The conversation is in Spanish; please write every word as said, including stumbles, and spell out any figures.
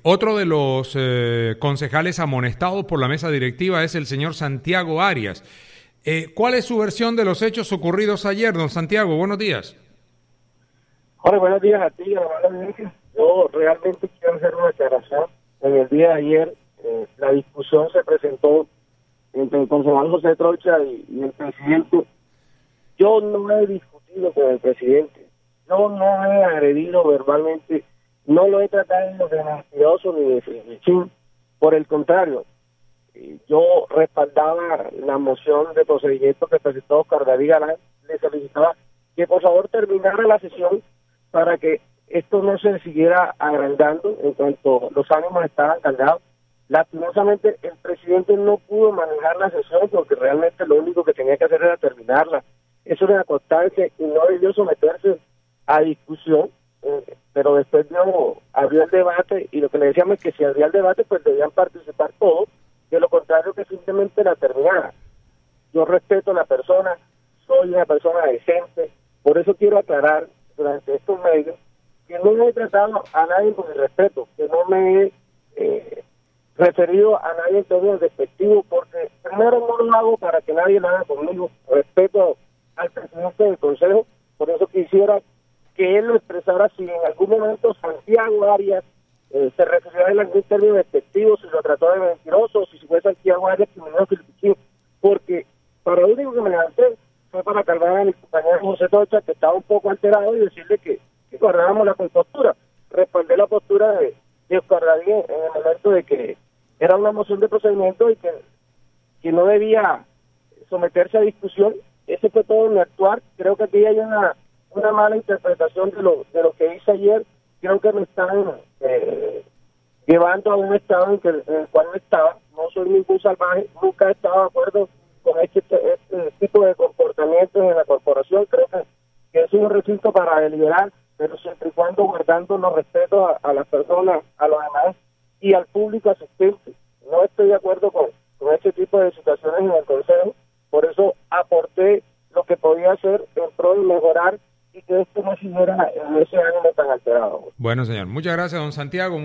Otro de los eh, concejales amonestados por la mesa directiva es el señor Santiago Arias. Eh, ¿Cuál es su versión de los hechos ocurridos ayer, don Santiago? Buenos días. Jorge, buenos días a ti, hermano. Yo realmente quiero hacer una aclaración. En el día de ayer, eh, la discusión se presentó entre el concejal José Trocha y, y el presidente. Yo no he discutido con el presidente. Yo no he agredido verbalmente. No lo he tratado de mentiroso ni de fichín. Por el contrario, yo respaldaba la moción de procedimiento que presentó Oscar David Galán. Le solicitaba que por favor terminara la sesión para que esto no se siguiera agrandando en cuanto los ánimos estaban cargados. Lastimosamente el presidente no pudo manejar la sesión porque realmente lo único que tenía que hacer era terminarla. Eso era una constancia y no debió someterse a discusión, eh, pero después dio, abrió el debate y lo que le decíamos es que si abría el debate pues debían participar todos, de lo contrario que simplemente la terminara. Yo respeto a la persona, soy una persona decente, por eso quiero aclarar durante estos medios que no he tratado a nadie con el respeto, que no me he eh, referido a nadie en términos despectivos, porque primero no lo hago para que nadie lo haga conmigo, respeto al presidente del consejo, por eso quisiera que él lo expresara si en algún momento Santiago Arias eh, se refirió a él en algún término despectivo, si lo trató de mentiroso, si fue Santiago Arias que me dio Filipichín, porque para lo único que me levanté fue para calmar a mi compañero José Tocha, que estaba un poco alterado, y decirle que, que guardábamos la compostura. Respaldé la postura de, de Oscar David en el momento de que era una moción de procedimiento y que, que no debía someterse a discusión. Ese fue todo mi actuar. Creo que aquí hay una, una mala interpretación de lo, de lo que hice ayer. Creo que me están eh, llevando a un estado en, que, en el cual no estaba. No soy ningún salvaje, nunca he estado de acuerdo con este, este tipo de comportamientos en la corporación. Creo que, que es un recinto para deliberar, pero siempre y cuando guardando los respetos a, a las personas, a los demás y al público asistente. No estoy de acuerdo con, con este tipo de situaciones en el consejo, por eso aporté lo que podía hacer en pro de mejorar y que esto no siguiera en ese ánimo tan alterado. Bueno, señor, muchas gracias, don Santiago.